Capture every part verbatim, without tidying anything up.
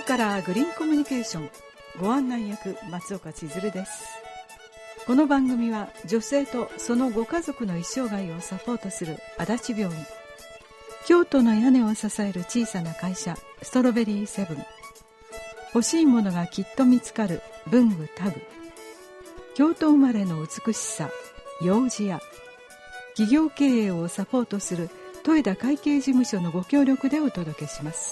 今日からグリーンコミュニケーションご案内役松岡千鶴です。この番組は女性とそのご家族の一生涯をサポートする足立病院、京都の屋根を支える小さな会社ストロベリーセブン、欲しいものがきっと見つかる文具タグ、京都生まれの美しさ幼児屋、企業経営をサポートする豊田会計事務所のご協力でお届けします。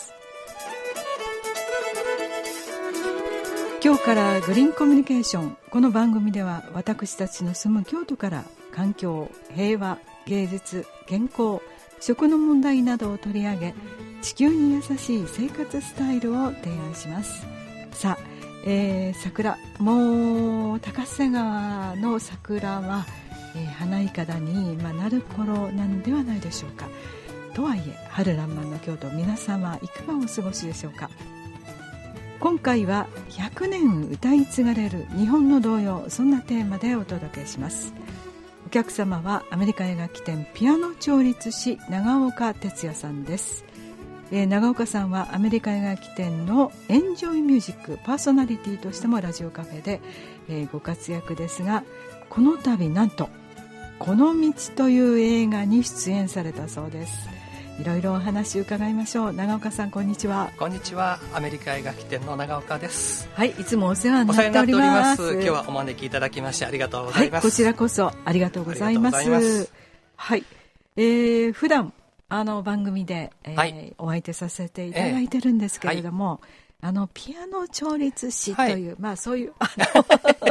今日からグリーンコミュニケーション、この番組では私たちの住む京都から環境、平和、芸術、健康、食の問題などを取り上げ、地球に優しい生活スタイルを提案します。さあ、えー、桜、もう高瀬川の桜は、えー、花いかだに、まあ、なる頃なんではないでしょうか。とはいえ春爛漫の京都、皆様いかがお過ごしでしょうか。今回はひゃくねん歌い継がれる日本の童謡、そんなテーマでお届けします。お客様はアメリカ映画記店ピアノ調律師長岡哲也さんです。えー、長岡さんはアメリカ映画記店のエンジョイミュージックパーソナリティとしてもラジオカフェで、えー、ご活躍ですが、この度なんとこの道という映画に出演されたそうです。いろいろお話伺いましょう。長岡さん、こんにちは。 こんにちは。アメリカ映画記店の長岡です。 はい、いつもお世話になっております。 今日はお招きいただきましてありがとうございます。 はい、こちらこそありがとうございます。ますはい、えー、普段あの番組で、えーはい、お相手させていただいてるんですけれども、えーはい、あのピアノ調律師という、はい、まあそういうあの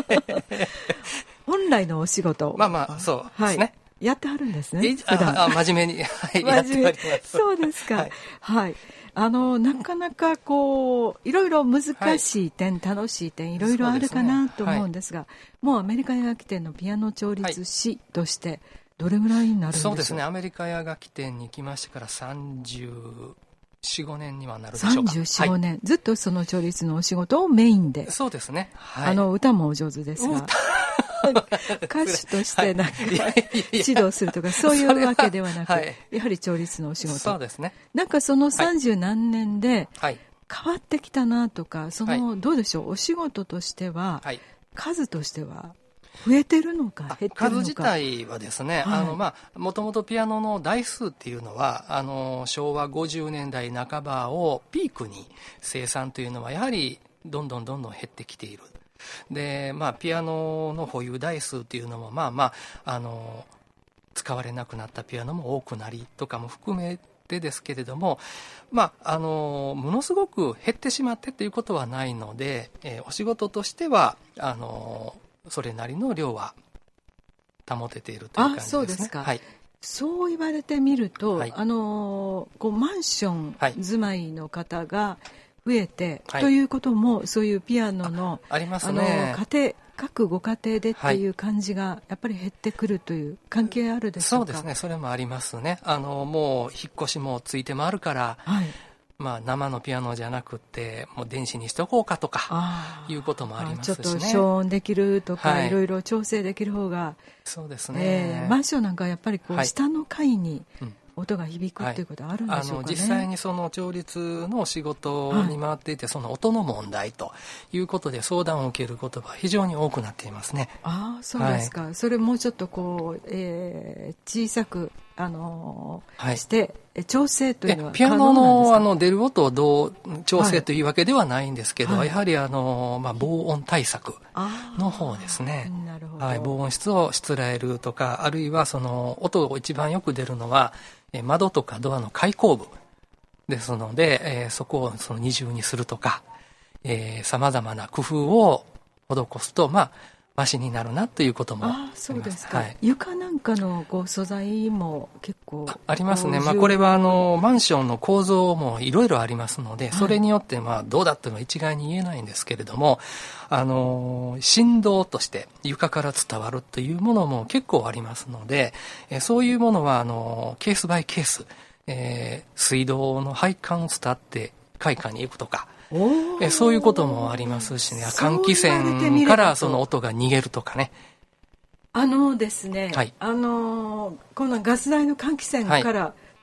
本来のお仕事をまあまあそうですね、はい、 やってはるんですね。 普段あ真面目に、はい、やっております。 そうですか。はい、はい、あのなかなかこういろいろ難しい点、はい、楽しい点いろいろあるかなと思うんですが、はい、もうアメリカ映画記店のピアノ調律師としてどれぐらいになるんでしょうか。 そうですね、アメリカ映画記店に来ましてからさんじゅうよん、ごねんにはなるでしょうか。さんじゅうよん、ごねん、はい、ずっとその調律のお仕事をメインで。そうですね、はい、あの歌もお上手ですが歌手としてなんか指導するとかそういうわけではなく、はい、やはり調律のお仕事。 そうですね。 なんかそのさんじゅう何年で変わってきたなとか、そのどうでしょう、お仕事としては、はい、数としては増えてるのか減ってるのか。 数自体はですね、はい、あのまあもともとピアノの台数っていうのはあのしょうわごじゅうねんだいなかばをピークに生産というのはやはりどんどんどんどん減ってきている。でまあ、ピアノの保有台数っていうのもまあまああの使われなくなったピアノも多くなりとかも含めてですけれども、まあ、あのものすごく減ってしまってということはないので、えー、お仕事としてはあのそれなりの量は保てているという感じですね。あ、そうですか。はい、 そう言われてみると、はい、あのこうマンション住まいの方が増えて、はい、ということもそういうピアノのあ, ありますね。 あの家庭各ご家庭でっていう感じがやっぱり減ってくるという関係あるでしょうか。 そうですね、それもありますね。あのもう引っ越しもついてもあるから、はい、まあ、生のピアノじゃなくてもう電子にしとこうかとかいうこともありますしね。 ちょっと消音できるとか、はい、いろいろ調整できる方が。 そうですね、 えー、マンションなんかやっぱりこう、はい、下の階に音が響くっていうことはあるんでしょうかね。はい、あの実際にその調律の仕事に回っていて、はい、その音の問題ということで相談を受けることが非常に多くなっていますね。 ああ、そうですか。はい、それもうちょっとこう、えー、小さくあのーはい、して調整というのはピアノ の, あの出る音をどう調整というわけではないんですけど、はい、やはりあの、まあ、防音対策の方ですね。なるほど。はい、防音室をしつらえるとか、あるいはその音が一番よく出るのは窓とかドアの開口部ですので、えー、そこをその二重にするとか、さまざまな工夫を施すと、まあマシになるなということもあります。 あ、そうですか。はい、床なんかのこう素材も結構 あ, ありますね。まあ、これはあのマンションの構造もいろいろありますので、はい、それによってまあどうだっていうのは一概に言えないんですけれども、あの振動として床から伝わるというものも結構ありますので、えそういうものはあのケースバイケース、えー、水道の配管を伝って開花に行くとか、えそういうこともありますしね、換気扇からその音が逃げるとかね。 あのですね、はい、あのこのガス台の換気扇からどっ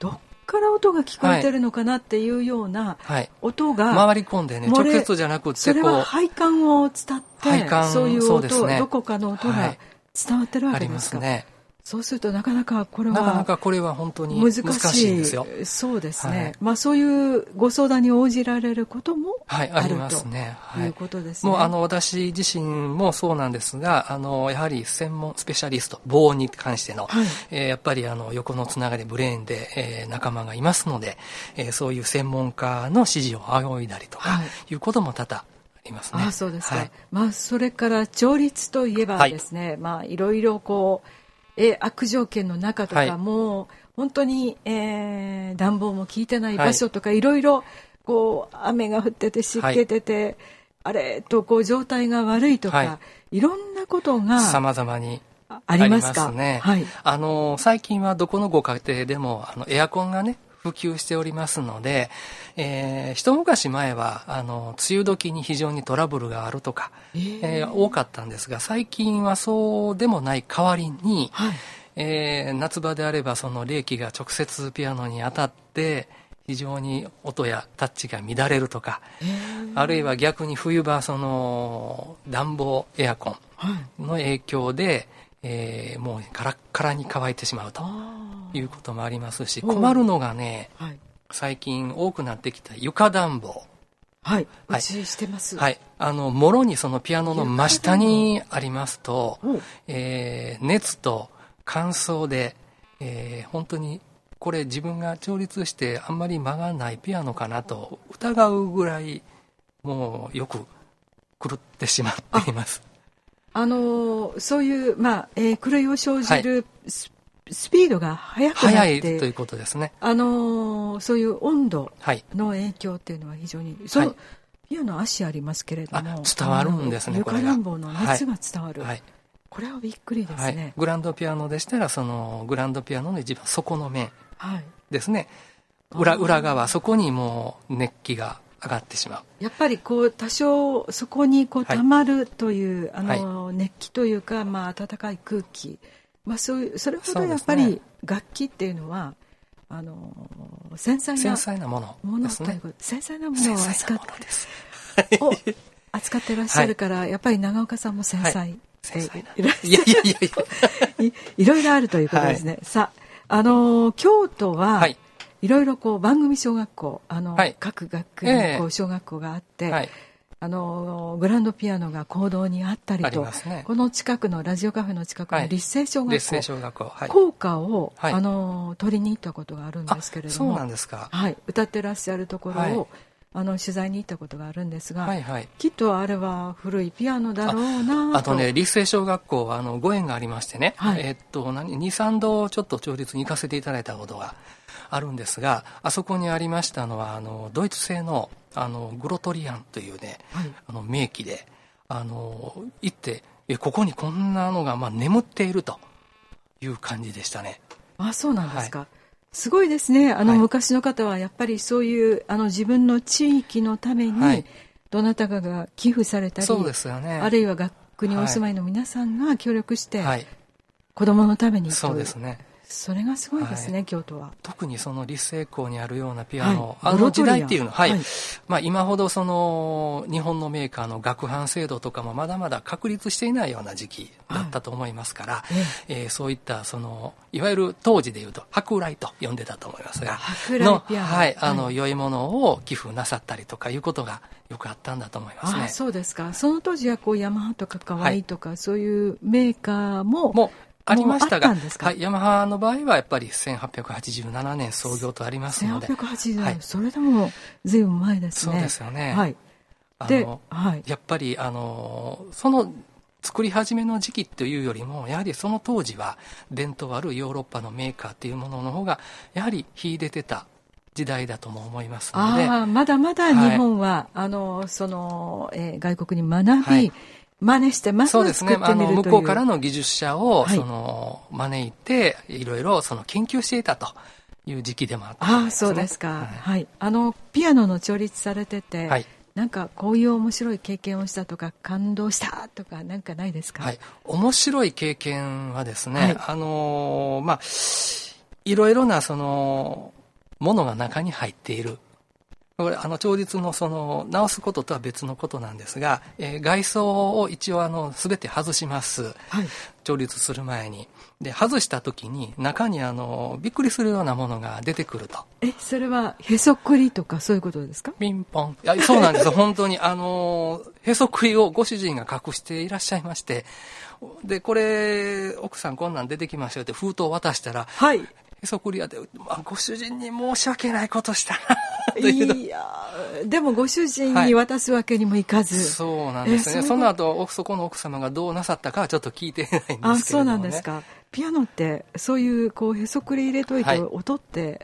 から音が聞こえてるのかなっていうような音が、 はい、回り込んでね、直接じゃなくてこう、 それは配管を伝って、 配管、 そういう音、 そうですね、 どこかの音が伝わってるわけですか。はい、ありますね。そうするとなかなかこれはなかなかこれは本当に難しいんですよ。 そうですね、はい、まあ、そういうご相談に応じられることもある、はい、 ありますね、 ということですね。 もうあの私自身もそうなんですが、あのやはり専門スペシャリスト、防音に関しての、はい、えー、やっぱりあの横のつながりブレーンで、えー、仲間がいますので、えー、そういう専門家の指示を仰いだりとか、はい、いうことも多々ありますね。 あ、そうですか。はい、まあ、それから調律といえばですね、はい、まあ、いろいろこうえ悪条件の中とか、はい、もう本当に、えー、暖房も効いてない場所とか、はい、いろいろこう雨が降ってて湿気てて、はい、あれとこう状態が悪いとか、はい、いろんなことが様々にありますか。 ありますね。はい、あの最近はどこのご家庭でもあのエアコンがね普及しておりますので、えー、一昔前はあの梅雨時に非常にトラブルがあるとか、えーえー、多かったんですが、最近はそうでもない代わりに、はい、えー、夏場であればその冷気が直接ピアノに当たって非常に音やタッチが乱れるとか、えー、あるいは逆に冬場その暖房エアコンの影響で、はい、えー、もうカラッカラに乾いてしまうということもありますし、困るのがね、はい、最近多くなってきた床暖房。 はい、うちしてます。 はい、あのもろにそのピアノの真下にありますと、えー、熱と乾燥で、えー、本当にこれ自分が調律してあんまり間がないピアノかなと疑うぐらいもうよく狂ってしまっています。 あ、あのー、そういう、まあえー、狂いを生じる、はい、スピードが速くなって、速いということですね。 あのー、そういう温度の影響っていうのは非常に、はい、そのピアノ足ありますけれども、 伝わるんですね、これが。 床暖房の熱が伝わる。はいはい、これはびっくりですね。はい、 グランドピアノでしたらそのグランドピアノの一番底の面ですね。はい、裏裏側そこにもう熱気が上がってしまう。 やっぱりこう多少そこにこう溜まるという、はい、あの熱気というか、まあ暖かい空気。まあ、そういうそれほどやっぱり楽器っていうのは、あの繊細な繊細なものですね。 繊細なものを扱ってを扱ってらっしゃるから、はい、やっぱり長岡さんも繊細、はい、 繊細ないやいやいやいやい, いろいろあるということですね。はい、さあ、あの京都は、はい、いろいろこう番組小学校あの、はい、各学園こう小学校があって、はい、あのグランドピアノが講堂にあったりと、ね、この近くのラジオカフェの近くの立成小学校、はい、立成小学校、はい、校歌を、はい、あの取りに行ったことがあるんですけれども、 そうなんですか。 はい、歌ってらっしゃるところを、はい、あの取材に行ったことがあるんですが、はいはい、きっとあれは古いピアノだろうなと。 あとね、立成小学校はあのご縁がありましてね、はい、えー、っとに、さんどちょっと調律に行かせていただいたことがあるんですが、あそこにありましたのはあのドイツ製のあのグロトリアンというね、はい、あの名器であの行ってえここにこんなのが、まあ、眠っているという感じでしたね。 あ、そうなんですか。はい、すごいですね。あの、はい、昔の方はやっぱりそういうあの自分の地域のために、はい、どなたかが寄付されたり、 そうですよね、 あるいは学区にお住まいの皆さんが協力して、はい、子供のためにという、 そうですね。 それがすごいですね、はい、京都は。 特にその立成校にあるようなピアノ、はい、あの時代っていうのは、はいはい、まあ、今ほどその日本のメーカーの学販制度とかもまだまだ確立していないような時期だったと思いますから、はい、えー、そういったそのいわゆる当時でいうと舶来と呼んでたと思いますが、 舶来ピアノ、 はい、あの良いものを寄付なさったりとかいうことがよくあったんだと思いますね。 あ、そうですか。その当時はこうヤマハとかカワイとか、はい、そういうメーカーももありましたが、はい、ヤマハの場合はやっぱりせんはっぴゃくはちじゅうななねん創業とありますので、 せんはっぴゃくはちじゅうななねん、はい、それでもずいぶん前ですね。 そうですよね。 はい、 あの、はい、やっぱりあのその作り始めの時期というよりも、やはりその当時は伝統あるヨーロッパのメーカーというものの方がやはり秀でてた時代だとも思いますので、 あ、まだまだ日本は、はい、あのその、えー、外国に学び、はい、真似してます。 そうですね。あの向こうからの技術者を、はい、その招いていろいろその研究していたという時期でもあったんですね。 あ、そうですか。はい。はい、あのピアノの調律されてて、はい、なんかこういう面白い経験をしたとか感動したとかなんかないですか？ はい。面白い経験はですね、はい、あのまあいろいろなそのものが中に入っている。これ、あの、調律のその、直すこととは別のことなんですが、えー、外装を一応あの、すべて外します。はい。調律する前に。で、外した時に、中にあの、びっくりするようなものが出てくると。 え、それは、へそくりとかそういうことですか？ ピンポン。いや、そうなんです。本当に、あの、へそくりをご主人が隠していらっしゃいまして、で、これ、奥さんこんなん出てきましたよって封筒を渡したら、はい。へそくりやで、まあ、ご主人に申し訳ないことしたな。 いやでもご主人に渡すわけにもいかず、はい、 そうなんですね。その後そこの奥様がどうなさったかはちょっと聞いてないんですけれども、ね、 あ、そうなんですか。ピアノってそういうこうへそくり入れといて音って、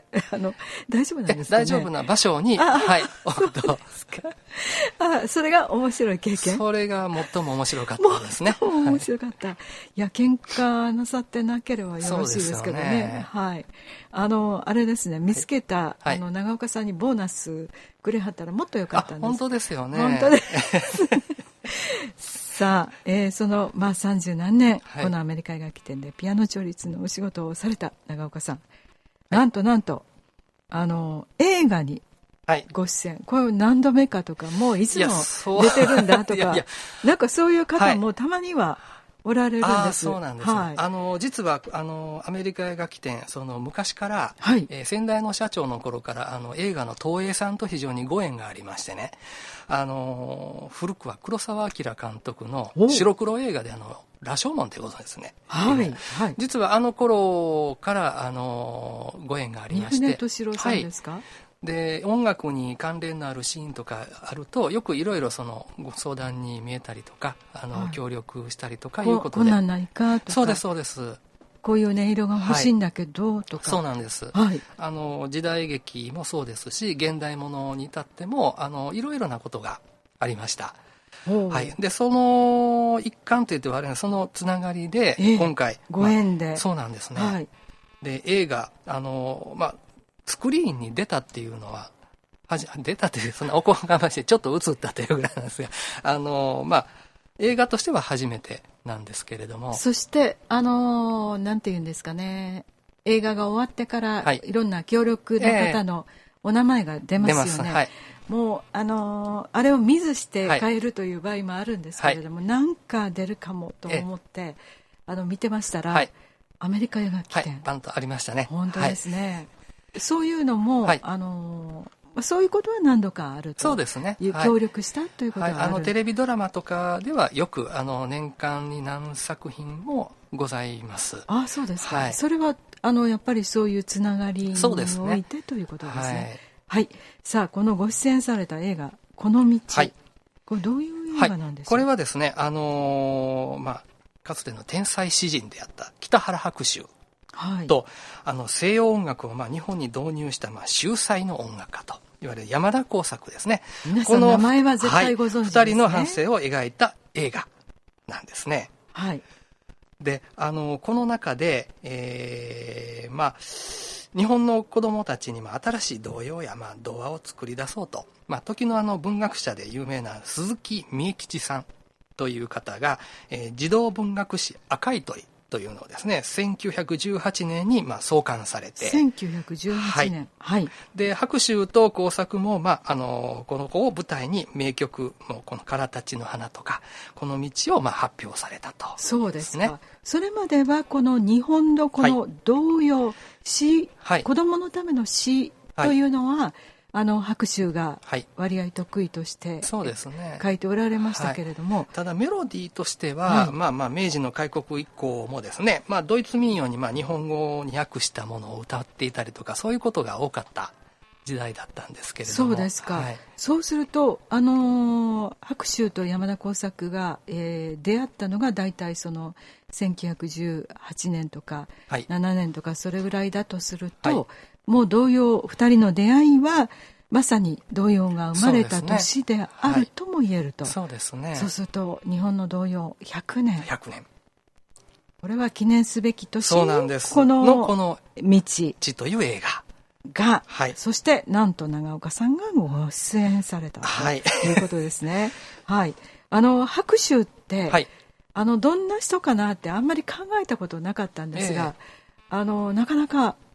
はい、あの大丈夫なんですかね。 大丈夫な場所に、はい、音ですか。あ、それが面白い経験。 それが最も面白かったですね。 最も面白かった。はい、いや、喧嘩なさってなければよろしいですけどね。ね、はい。あのあれですね、見つけた、はい、あの長岡さんにボーナスくれはったらもっとよかったんです。 本当ですよね。 本当です。さあ、えー、その、まあ、さんじゅうなんねん、はい、このアメリカ楽器店でピアノ調律のお仕事をされた長岡さん、はい、なんとなんとあの映画にご出演、はい、これ何度目かとか、もういつも出てるんだとかいやいや、なんかそういう方もたまにはおられるんです。 あ、そうなんです、はい、あの実はあのアメリカ楽器店、その昔から、はい、えー、先代の社長の頃からあの映画の東映さんと非常にご縁がありましてね、あの古くは黒澤明監督の白黒映画であの羅生門ということですね、はいはい、実はあの頃からあのご縁がありまして、 三船敏郎さんですか？はい、 で音楽に関連のあるシーンとかあるとよくいろいろそのご相談に見えたりとか、あの、はい、協力したりとかいうことで、 こんなんないかとか、 そうですそうです、 こういう音色が欲しいんだけど、はい、とか、 そうなんです、はい、あの時代劇もそうですし現代ものに至ってもあのいろいろなことがありました。はい、でその一環といってはあれな、そのつながりで、えー、今回ご縁で、まあ、 そうなんですね、はい、で映画あの、まあ、スクリーンに出たっていうのははじ出たというそんなおこがましいちょっと映ったというぐらいなんですが、あの、まあ、映画としては初めてなんですけれども、 そしてあのなんていうんですかね、映画が終わってから、はい、いろんな協力の方のお名前が出ますよね。出ます、はい、もうあのあれを見ずして変えるという場合もあるんですけれども、はい、なんか出るかもと思ってあの見てましたら、はい、アメリカ映画来て、 はい、パンとありましたね。 本当ですね、はい、そういうのも、はい、あのそういうことは何度かあると、 そうですね、 協力したということはある、 はい、あのテレビドラマとかではよくあの年間に何作品もございます。 あ、そうですか、はい、それはあのやっぱりそういうつながりにおいて、ね、ということですね。はい、はい、さあこのご出演された映画この道、はい、これどういう映画なんですか？ はい、これはですね、あのー、まあかつての天才詩人であった北原白秋はい、とあの西洋音楽をまあ日本に導入したまあ秀才の音楽家といわれる山田耕作ですね。 皆さん名前は絶対ご存知ですね。 はい、ふたりの半生を描いた映画なんですね。はい、であのこの中で、えー、まあ日本の子どもたちにも新しい童謡やまあ童話を作り出そうと、まあ、時のあの文学者で有名な鈴木三重吉さんという方が、えー、児童文学誌赤い鳥というのをですね、せんきゅうひゃくじゅうはちねんにまあ創刊されて、 せんきゅうひゃくじゅうはちねん、はい、 で白秋と耕作も、まあ、あのこの子を舞台に名曲もこのからたちの花とかこの道をまあ発表されたと、 そうですね。それまではこの日本のこの童謡、はい、詩、はい、子どものための詩というのは、はい、あの白秋が割合得意として書いておられましたけれども、はい、 ただメロディーとしては、はい、まあまあ明治の開国以降もですね、まあ、ドイツ民謡にまあ日本語に訳したものを歌っていたりとかそういうことが多かった時代だったんですけれども、 そうですか、はい、そうするとあのー、白秋と山田耕作が、えー、出会ったのが大体そのせんきゅうひゃくじゅうはちねんとか、はい、ななねんとかそれぐらいだとすると、はい、もう童謡ふたりの出会いはまさに童謡が生まれた年であるとも言えると。 そうですね。 そうすると日本の童謡ひゃくねん、 ひゃくねん、 これは記念すべき年そうなんですこののこの道という映画が、はい、そしてなんと長岡さんがご出演されたということですね。はい、あの白秋って、はい、あのどんな人かなってあんまり考えたことなかったんですが、えー、あのなかなか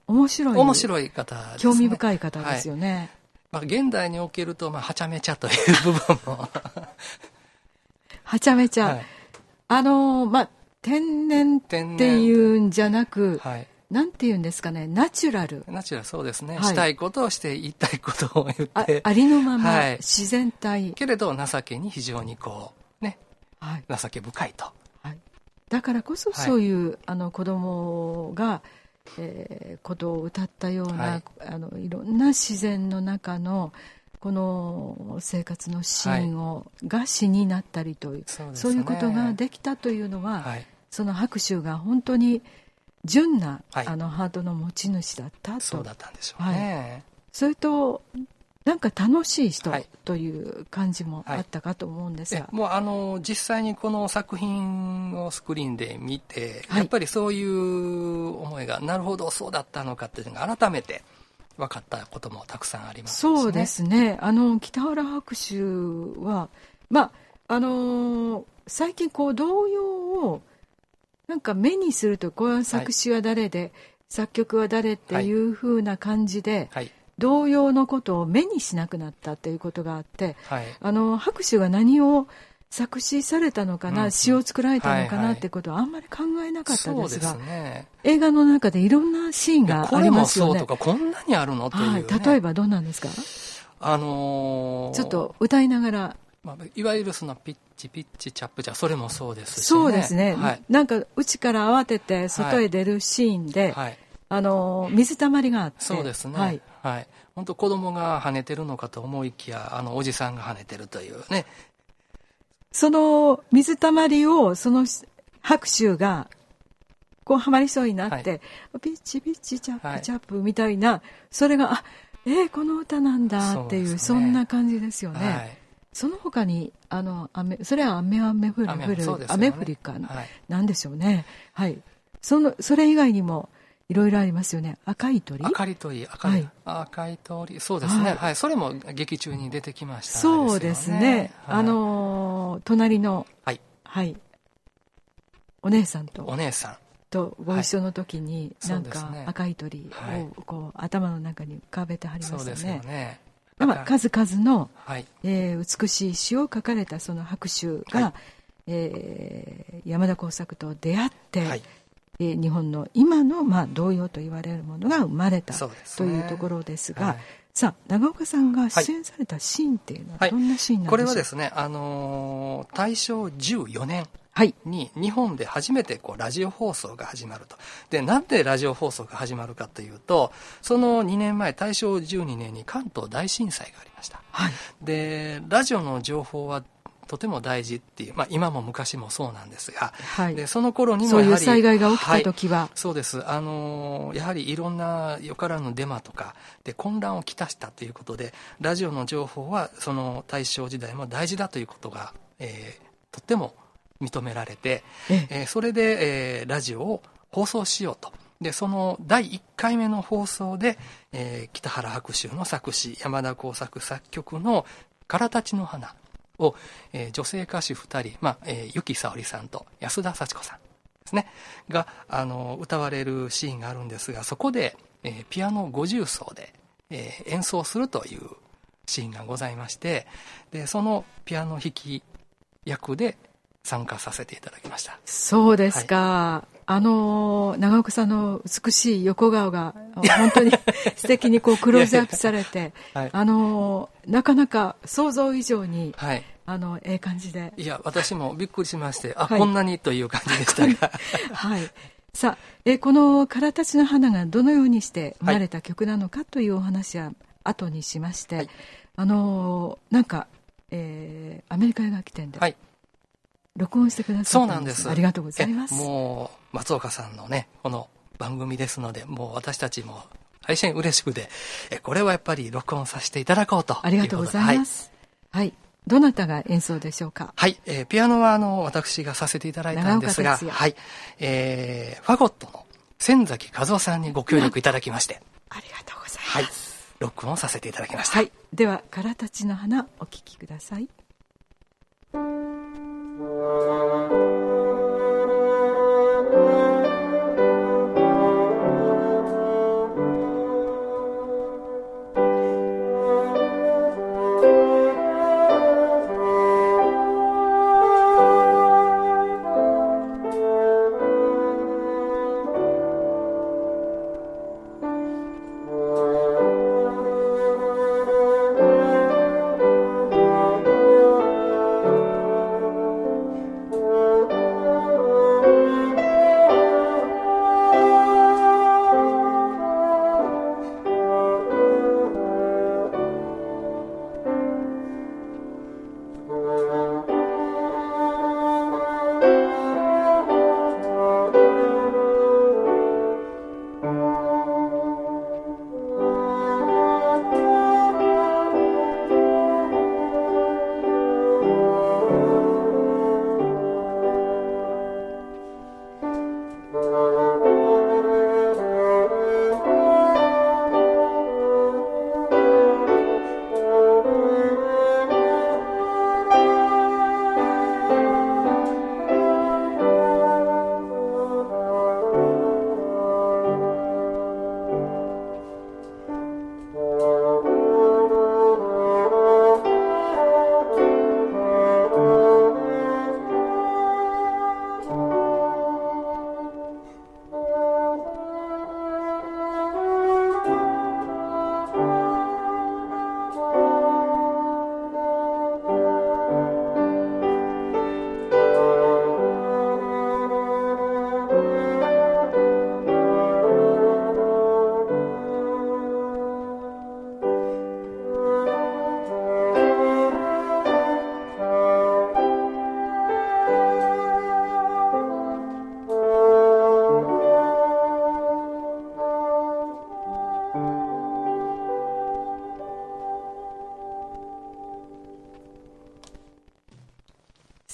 面白い。 面白い方ですね。 興味深い方ですよね。はい、 まあ、現代におけると、まあ、はちゃめちゃという部分も。 はちゃめちゃ。はい、あの、まあ、天然っていうんじゃなく、はい、なんていうんですかね、ナチュラル。 ナチュラル、そうですね。はい、したいことをして言いたいことを言って。 あ, ありのまま、はい、自然体。 けれど、情けに非常にこう、ね、はい、情け深いと。 はい、だからこそ、そういう、はい、あの子供が、えー、ことを歌ったような、はい、あのいろんな自然の中のこの生活のシーンを、はい、が詩になったりという、そうですね、そういうことができたというのは、はい、その白秋が本当に純な、はい、あのハートの持ち主だったと。 そうだったんでしょうね。 はい、それとなんか楽しい人という感じもあったかと思うんですが、 はいはい、もうあの実際にこの作品をスクリーンで見て、はい、やっぱりそういう思いがなるほどそうだったのかっていうのが改めて分かったこともたくさんありますね。 そうですね。あの北原白秋は、まああのー、最近こう童謡をなんか目にすると、これは作詞は誰で、はい、作曲は誰っていう風な感じで、はい、童謡のことを目にしなくなったということがあって、はい、あの白秋が何を作詞されたのかな、うん、詩を作られたのかな、はいはい、ってことはあんまり考えなかったですが、そうですね、映画の中でいろんなシーンがありますよね。 これもそうとかこんなにあるのっていう、ね、 はい、例えばどんなんですか？ あのー、 ちょっと歌いながら、 まあ、いわゆるそのピッチピッチチャップチャ、それもそうですし、ね、 そうですね、はい、なんか家から慌てて外へ出るシーンで、はい、あの水たまりがあって、 そうですね、はいはい、本当子供が跳ねてるのかと思いきや、あのおじさんが跳ねてるというね。 その水たまりをその白秋がこうはまりそうになって、はい、ピッチピッチチャップチャップみたいな、はい、それがあえー、この歌なんだっていう、 そ, う、ね、そんな感じですよね。はい、その他にあの雨、それは雨雨降る降る、ね、雨降りか、はい、なんでしょうね。はい、そのそれ以外にもいろいろありますよね。赤い鳥、 赤い鳥、赤い、はい、赤い鳥、そうですね、はいはい、それも劇中に出てきました、 そうですね、はい、あの隣の、はいはい、お姉さんとお姉さんとご一緒の時に、はい、なんか赤い鳥をこう、はい、頭の中に浮かべてはりましたね。そうですよね。まあ、数々の、はい、えー、美しい詩を書かれたその白秋が、はい、えー、山田耕作と出会って、はい、えー、日本の今の、まあ、童謡と言われるものが生まれた、ね、というところですが、はい、さあ長岡さんが出演されたシーンっていうのはどんなシーンなんでしょうか？ これはですね、あのー、大正じゅうよねんに日本で初めてこうラジオ放送が始まると。で、なんでラジオ放送が始まるかというと、そのにねんまえ、大正じゅうにねんに関東大震災がありました。はい、で、ラジオの情報はとても大事っていう、まあ、今も昔もそうなんですが、はい、でその頃にもやはりそういう災害が起きた時は、はい、 そうです、あのやはりいろんなよからぬデマとかで混乱をきたしたということで、ラジオの情報はその大正時代も大事だということが、えー、とっても認められて、ええー、それで、えー、ラジオを放送しようと。でそのだいいっかいめの放送で、えー、北原白秋の作詞、山田耕作作曲の「からたちの花」を、えー、女性歌手ふたり、まあえー、由紀さおりさんと安田幸子さんですねがあの歌われるシーンがあるんですが、そこで、えー、ピアノごじゅう奏で、えー、演奏するというシーンがございまして、でそのピアノ弾き役で参加させていただきました。 そうですか、はい、あの長岡さんの美しい横顔が本当に素敵にこうクローズアップされてはい、あのなかなか想像以上に、はい、あのええ感じで、 いや私もびっくりしまして、あ、はい、こんなにという感じでしたがはい、さあえこの「からたちの花」がどのようにして生まれた曲なのかというお話は後にしまして、はい、あのなんか、えー、アメリカ映画起点で、はい、録音してくださったんです。そうなんです。ありがとうございます。 もう松岡さんのねこの番組ですので、もう私たちも大変嬉しくて、えこれはやっぱり録音させていただこうということで。 ありがとうございます。はい、はい、どなたが演奏でしょうか？ はい、えー、ピアノはあの私がさせていただいたんですが、はい、えー、ファゴットの千崎和夫さんにご協力いただきまして、 ありがとうございます。はい、 録音させていただきました。 はい、では「からたちの花」お聴きください。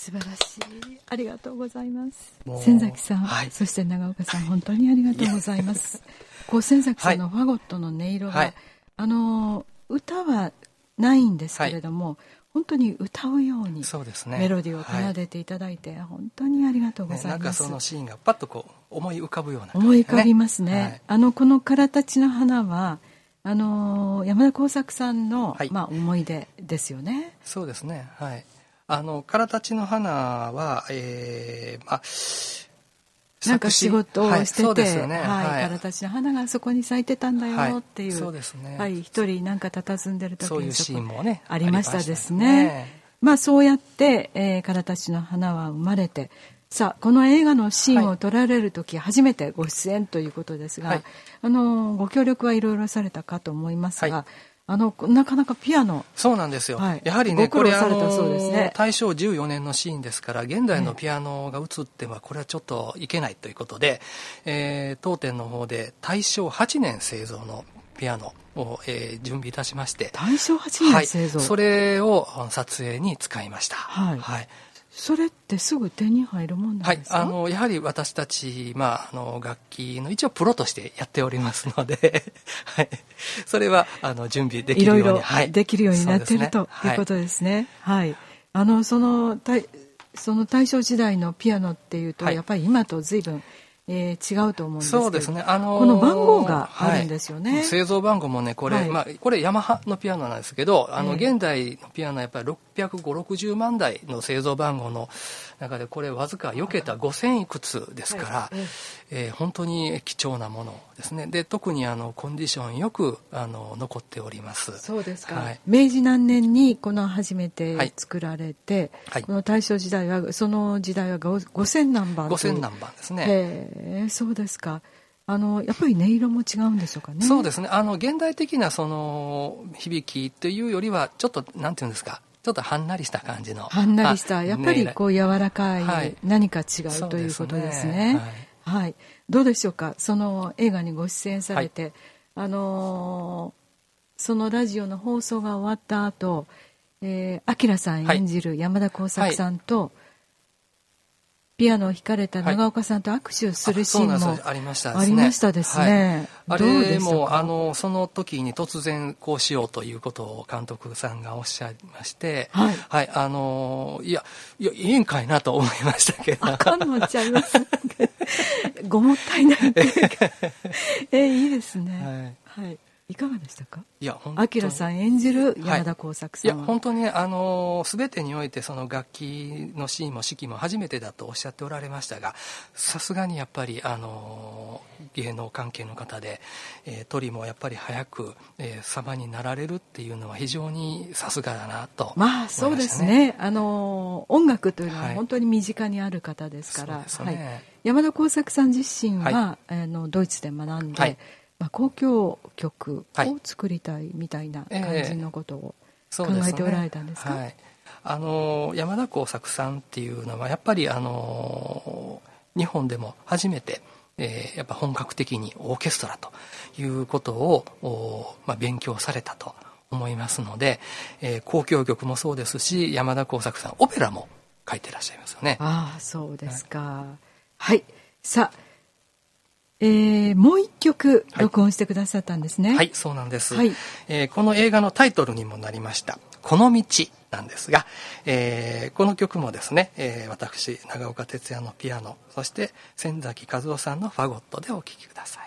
素晴らしい。ありがとうございます。千崎さん、はい、そして長岡さん、本当にありがとうございます。こう千崎さんのファゴットの音色が、はい、あの歌はないんですけれども、はい、本当に歌うようにそうですね、 メロディーを奏でていただいて、はい、本当にありがとうございます。ね、 なんかそのシーンがパッとこう思い浮かぶような感じ、 ね、思い浮かびますね。はい、あのこのからたちの花はあの山田耕作さんの、はい、まあ、思い出ですよね。 そうですね。はい。あのからたちの花は、えー、まあなんか仕事をしてて、はい、そうですよね。はい。からたちの花があそこに咲いてたんだよっていう、はい、そうですね。はい、一人なんか佇んでる時にそういうシーンもねありましたですね。まあそうやって、えー、からたちの花は生まれて、さあこの映画のシーンを撮られる時、はい、初めてご出演ということですが、はい、あのご協力はいろいろされたかと思いますが。はい、あのなかなかピアノそうなんですよ、はい、やはりねこれあの大正じゅうよねんのシーンですから現代のピアノが映ってはこれはちょっといけないということで、えー、当店の方で大正はちねん製造のピアノを、えー、準備いたしまして、 大正はちねん製造、 はい、それを撮影に使いました。 はい、はい、それってすぐ手に入るもんなんですか？ はい、あのやはり私たち、まあ、あの楽器の一応プロとしてやっておりますので、はい、それはあの準備できるようにいろいろ、 はい、できるようになっている、ね、ということですね。はい、はい、あのその大その大正時代のピアノっていうと、はい、やっぱり今と随分えー、違うと思うんですけど、 そうですね、あのー、 この番号があるんですよね、 はい、製造番号もねこれ、はい、まあ、これヤマハのピアノなんですけど、あの現代のピアノはやっぱりろっぴゃくごじゅう、ろくじゅうまんだいの製造番号の中でこれわずかよけたごせんいくつですから、はい、えー、本当に貴重なものですね。で特にあのコンディションよくあの残っております。 そうですか、はい、明治何年にこの初めて作られて、はい、この大正時代はその時代はごせん何番ごせん何番ですね。 えー、そうですか。あのやっぱり音色も違うんでしょうかね。 そうですね、あの現代的なその響きというよりはちょっとなんていうんですか、ちょっとはんなりした感じの、 はんなりしたやっぱりこう柔らかい、はい、何か違うということですね。はい、はい、どうでしょうか、その映画にご出演されて、はい、あのー、そのラジオの放送が終わった後、えー、明さん演じる山田耕作さんと、はい、ピアノを弾かれた長岡さんと握手するシーンも、はい、ありましたですね。ありましたですね。 はい、あれもあのその時に突然こうしようということを監督さんがおっしゃいまして、はい、はい、あのいやいやいいんかいなと思いましたけど。 あかんのちゃいます。ごもったいないっていうか、えー、いいですね。はい。はい、いかがでしたか？ いや明さん演じる山田耕作さんは、 はい、いや本当にあの全てにおいてその楽器のシーンも指揮も初めてだとおっしゃっておられましたが、さすがにやっぱりあの芸能関係の方で、えー、トリもやっぱり早く、えー、様になられるっていうのは非常にさすがだなと思いましたね。 まあそうですね、あの音楽というのは本当に身近にある方ですから、はい、ね、はい、山田耕作さん自身は、はい、あのドイツで学んで、はい、まあ、交響曲を作りたいみたいな感じのことを考えておられたんですか？ はい、あの山田耕作さんっていうのはやっぱりあの日本でも初めて、えー、やっぱ本格的にオーケストラということを、まあ、勉強されたと思いますので、えー、交響曲もそうですし山田耕作さんオペラも書いてらっしゃいますよね。 ああそうですか。はい、はい、さあえー、もう一曲録音してくださったんですね。 はい、はい、そうなんです、はい、えー、この映画のタイトルにもなりましたこの道なんですが、えー、この曲もですね、えー、私長岡哲也のピアノ、そして千崎和夫さんのファゴットでお聴きください。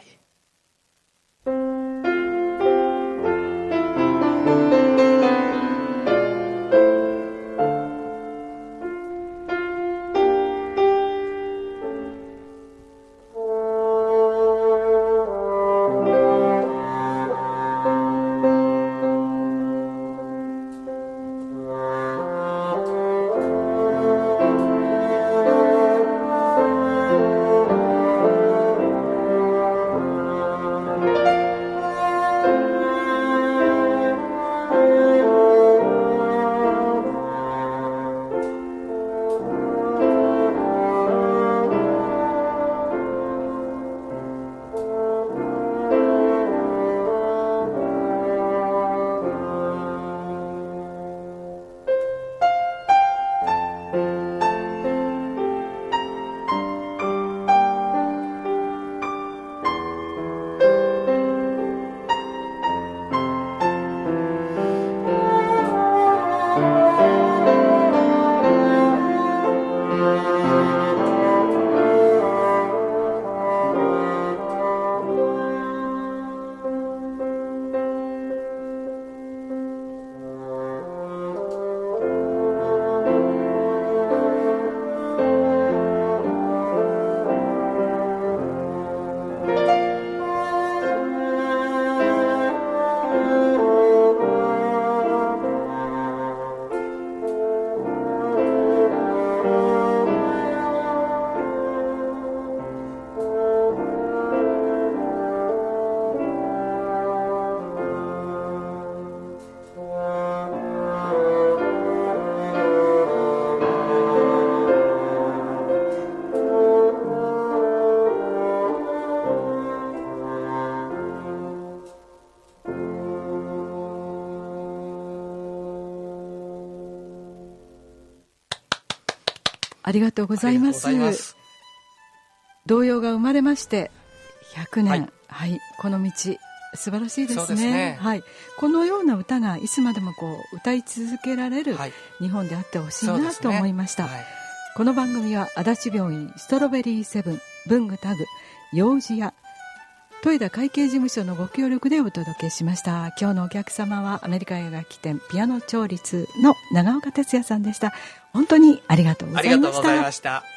ありがとうございます。童謡が生まれましてひゃくねん、はいはい、この道素晴らしいですね。そうですね、はい、このような歌がいつまでもこう歌い続けられる日本であってほしいなと思いました、はい、この番組は足立病院、ストロベリーセブン、文具タグ、幼児屋、豊田会計事務所のご協力でお届けしました。今日のお客様はアメリカ映画楽店ピアノ調律の長岡哲也さんでした。本当にありがとうございました。ありがとうございました。